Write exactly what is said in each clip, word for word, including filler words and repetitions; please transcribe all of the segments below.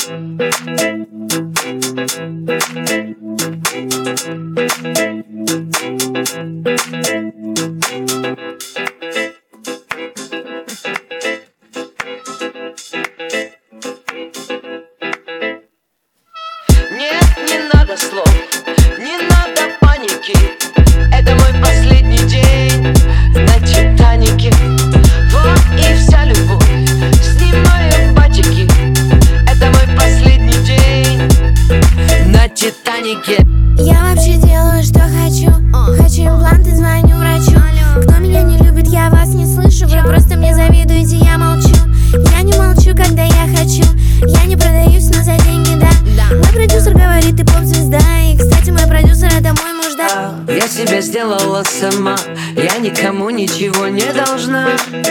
не надо слов, не надо паники. Это мой последний день на Титанике. Вот и вся любовь, снимаю батики. Это мой последний день на Титанике. Я вообще делаю, что хочу. Хочу импланты, звоню врачу. Кто меня не любит, я вас не слышу. Вы просто мне завидуете, я молчу. Я не молчу, когда я хочу. Я не продаюсь, но за деньги, да. Мой продюсер говорит, ты поп-звезда. И, кстати, мой продюсер — это мой муж, да. Я себя сделала сама, я никому ничего не должна.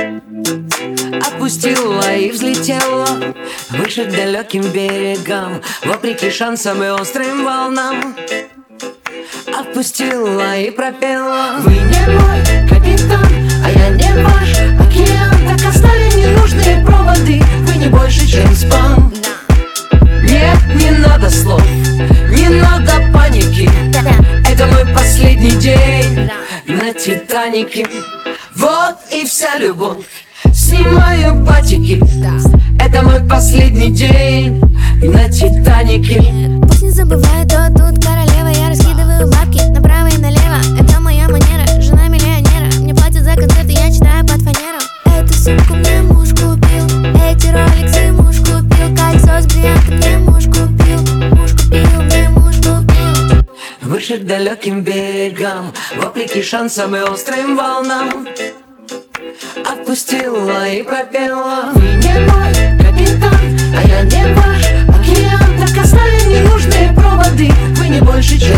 Отпустила и взлетела выше к далеким берегам, вопреки шансам и острым волнам. Отпустила и пропела: вы не мой капитан, а я не ваш океан. Так оставим ненужные проводы, вы не больше, чем спам. Нет, не надо слов, не надо паники. Это мой последний день на Титанике. Вот и вся любовь, снимаю батики. Это мой последний день на Титанике. Пусть не забывает, кто тут королева. Я раскидываю бабки направо и налево. Это моя манера, жена миллионера. Мне платят за концерты, я читаю под фанеру. Эту сумку мне муж купил, эти роликсы муж купил. Кольцо с бриллиантом мне муж купил, муж купил, мне муж купил. Выше к далеким берегам, вопреки шансам и острым волнам. Отпустила и пропела: вы не мой капитан, а я не ваш океан. Так оставим ненужные проводы, вы не больше, чем